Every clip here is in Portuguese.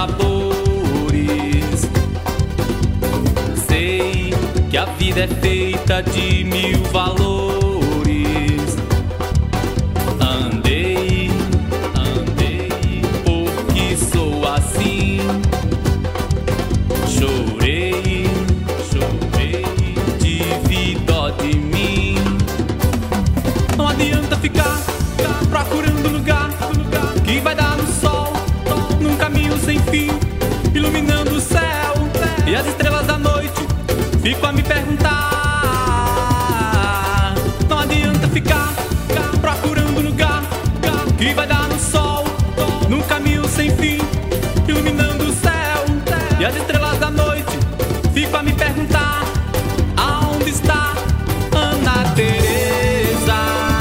sabores. Sei que a vida é feita de mil valores. Andei, porque sou assim. Chorei, tive dó de mim. Não adianta ficar procurando lugar que vai dar no sol, num caminho sem fim, iluminando o céu e as estrelas da noite. Fico a me perguntar. Não adianta ficar procurando lugar que vai dar no sol, num caminho sem fim, iluminando o céu e as estrelas da noite. Fico a me perguntar: aonde está Ana Teresa?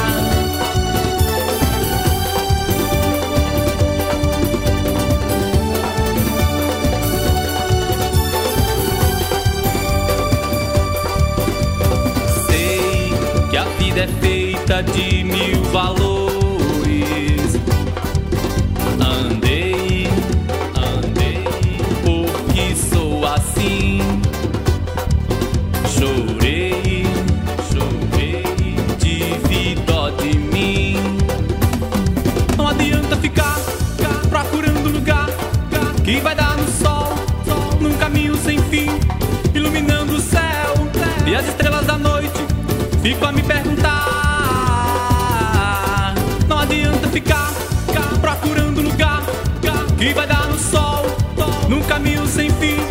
Sei que a vida é feita de mil valores. Andei, porque sou assim. Chorei, tive dó de mim. Não adianta ficar procurando lugar que vai dar no sol, num caminho sem fim, iluminando o céu e as estrelas da noite. Fico a me perguntar. Não adianta ficar procurando lugar que vai dar no sol, num caminho sem fim,